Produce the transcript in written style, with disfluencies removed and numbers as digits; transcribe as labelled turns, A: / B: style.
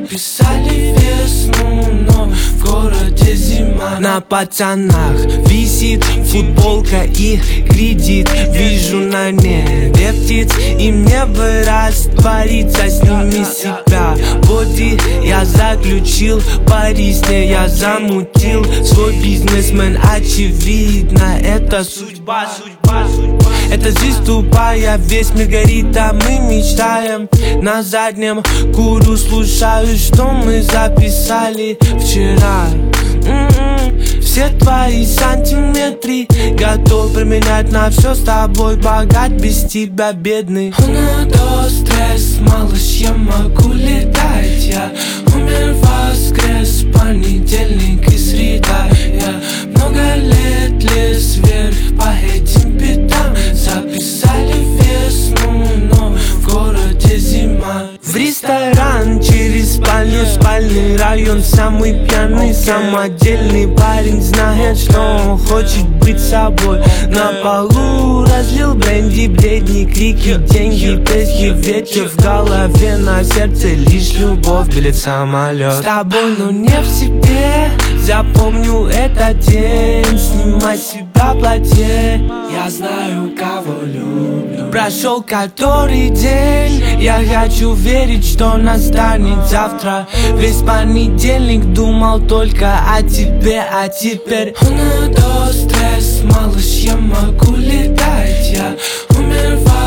A: записали весну, но в городе зима. На пацанах висит футболка и кредит. Вижу на небе птиц, и мне бы раствориться с ними себя. Боди я заключил, пари с ней я замутил. Свой бизнесмен, очевидно, это судьба. Эта жизнь тупая, весь мир горит, а мы мечтаем. На заднем куру слушаю, что мы записали вчера. Все твои сантиметры готов променять на все с тобой. Богат, без тебя бедный. Надо стресс, малыш, я могу летать. Я умер, воскрес, понедельник и среда. Я много лет лез вверх по этим бедам. Записали весну, но в городе зима. В ресторан через спальню, спальный район. Самый пьяный, самодельный парень знает, что он хочет быть собой. На полу разлил бренди, бредни, крики, деньги, песни, ветер в голове, на сердце лишь любовь, билет в самолет. С тобой, но не в себе, запомню этот день. Снимай с себя платье, я знаю, кого люблю. Прошел который день, я хочу верить, что настанет завтра. Весь понедельник думал только о тебе, а теперь надо стресс, малыш, я могу летать. Я умер,